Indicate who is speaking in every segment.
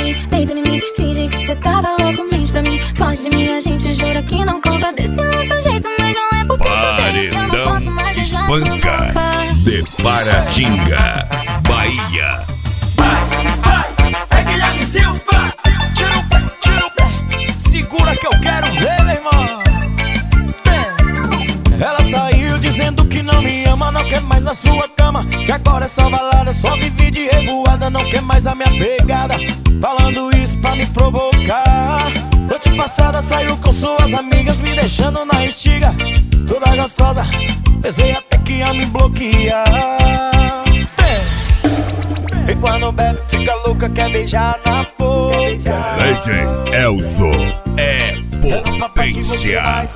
Speaker 1: mim, deita em mim, finge que cê tava louco, mente pra mim. Foge de mim, a gente jura que não compra desse nosso jeito, mas não é porque eu te odeio que eu não posso mais beijar tua boca.
Speaker 2: De Paratinga, Bahia.
Speaker 3: É Guilherme Silva. Tira o pé, segura que eu quero ver, meu irmão. Ela saiu dizendo que não me ama, não quer mais a sua cama, que agora é só balada, só vive de revoada, não quer mais a minha pegada, falando isso pra me provocar. Noite passada saiu com suas amigas, me deixando na estiga, toda gostosa, pensei até que ia me bloquear. E quando bebe fica louca, quer beijar na boca.
Speaker 2: DJ Elzo é potência.
Speaker 1: Mas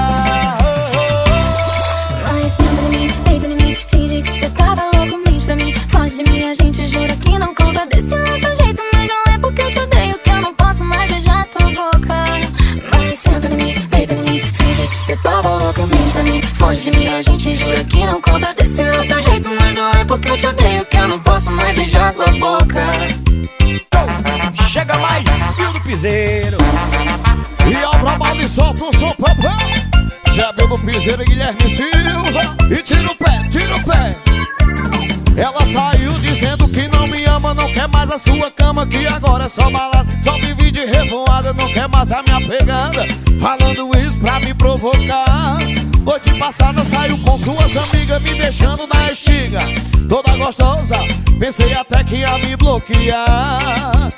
Speaker 1: senta em mim, deita em mim, finge que cê tava louco, mente pra mim. Foge de mim, a gente jura que não compra desse nosso jeito, mas não é porque eu te odeio que eu não posso mais beijar tua boca. Mas senta em mim, deita em mim, finge que cê tava louco, mente pra mim. Foge de mim, a gente jura que não compra desse nosso jeito, mas não é porque eu te odeio que eu não posso mais beijar tua boca.
Speaker 3: Chega mais, Fio do Piseiro.
Speaker 4: E ao trabalho e solta o som, papai. Zé Bill do Piseiro e Guilherme Silva. E tira o pé, tira o pé. Ela saiu dizendo que não me ama, não quer mais a sua cama, que agora é só balada, só vive de revoada, não quer mais a minha pegada, falando isso pra me provocar. Noite passada saiu com suas amigas, me deixando na estiga, toda gostosa, pensei até que ia me bloquear.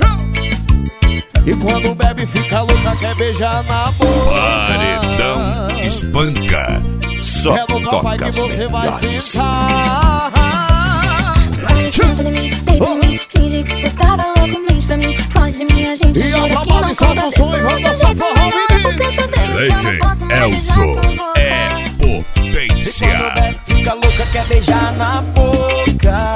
Speaker 4: E quando bebe fica louca, quer beijar na boca.
Speaker 2: Paredão espanca, só
Speaker 4: é no papai
Speaker 2: toca
Speaker 4: que você vai
Speaker 2: melhores.
Speaker 4: sentar.
Speaker 1: Mas senta em mim, deita em mim, finge que cê tava louco, mente pra mim. Foge de mim, a gente
Speaker 4: E
Speaker 1: jura
Speaker 4: ao
Speaker 1: que
Speaker 4: trabalho
Speaker 1: não
Speaker 4: solta
Speaker 1: compra
Speaker 4: o
Speaker 1: desse
Speaker 4: som e roda
Speaker 1: nosso
Speaker 4: essa
Speaker 1: jeito,
Speaker 4: porra,
Speaker 1: mas não é
Speaker 4: menino.
Speaker 1: porque eu te odeio que eu
Speaker 2: DJ
Speaker 1: não posso mais beijar
Speaker 2: Elzo
Speaker 1: tua boca.
Speaker 2: é potência.
Speaker 3: Quando bebe fica louca, quer beijar na boca.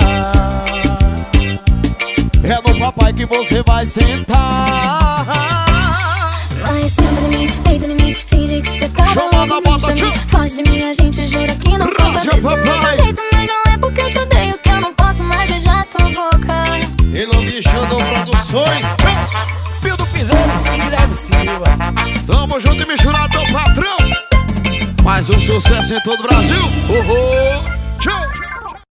Speaker 4: É no papai que você vai sentar.
Speaker 1: Mas senta em mim, deita em mim, finge que cê tava
Speaker 4: Chamada
Speaker 1: louco, mente
Speaker 4: bota,
Speaker 1: pra mim.
Speaker 4: tio.
Speaker 1: Foge de mim, a gente jura que não compra
Speaker 4: Brasil,
Speaker 1: desse
Speaker 4: papai.
Speaker 1: nosso jeito, mas não é porque eu te odeio que eu não posso mais beijar tua boca.
Speaker 4: E no Bichando Produções.
Speaker 3: Fio do Piseiro, Guilherme Silva.
Speaker 4: Tamo junto e misturado, patrão. Mais um sucesso em todo o Brasil. Tchau.